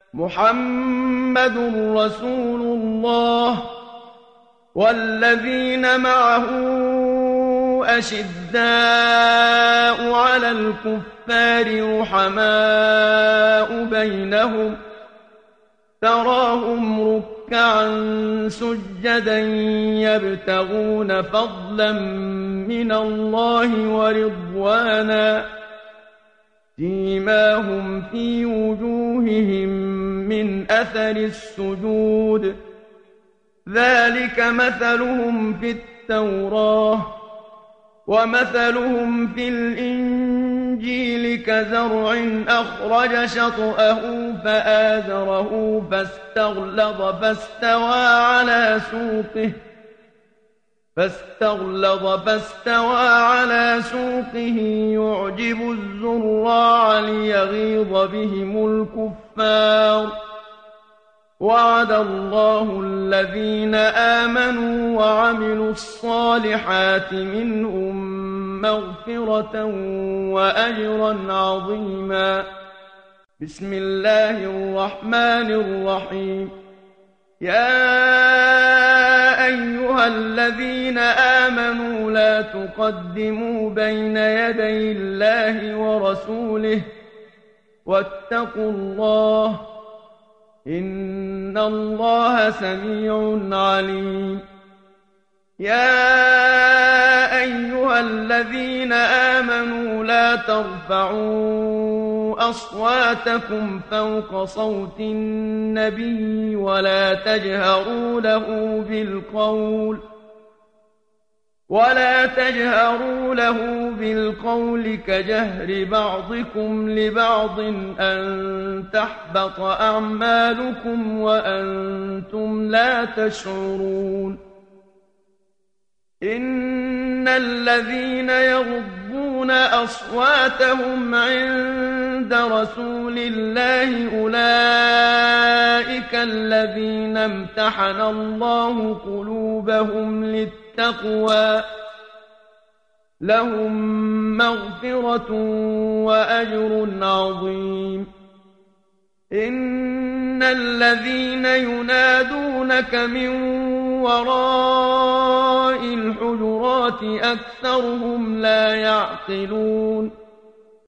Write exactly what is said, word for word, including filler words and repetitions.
محمد رسول الله والذين معه أشداء على الكفار رحماء بينهم تراهم ركعا سجدا يبتغون فضلا من الله ورضوانا سيماهم في وجوههم من أثر السجود ذلك مثلهم في التوراة ومثلهم في الإنجيل كزرع أخرج شطأه فآزره فاستغلظ فاستوى على سوقه فاستغلظ فاستوى على سوقه يعجب الزراع ليغيظ بهم الكفار وعد الله الذين آمنوا وعملوا الصالحات منهم مغفرة وأجرا عظيما. بسم الله الرحمن الرحيم. يا أيها الذين آمنوا لا تقدموا بين يدي الله ورسوله واتقوا الله إن الله سميع عليم. يا أيها الذين آمنوا لا ترفعوا أصواتكم فوق صوت النبي ولا تجهروا له بالقول ولا تجهروا له بالقول كجهر بعضكم لبعض أن تحبط أعمالكم وأنتم لا تشعرون. إن الذين يغضون أصواتهم عند رسول الله أولئك الذين امتحن الله قلوبهم للتقوى لهم مغفرة وأجر عظيم. إن الذين ينادونك من وراء الحجرات أكثرهم لا يعقلون.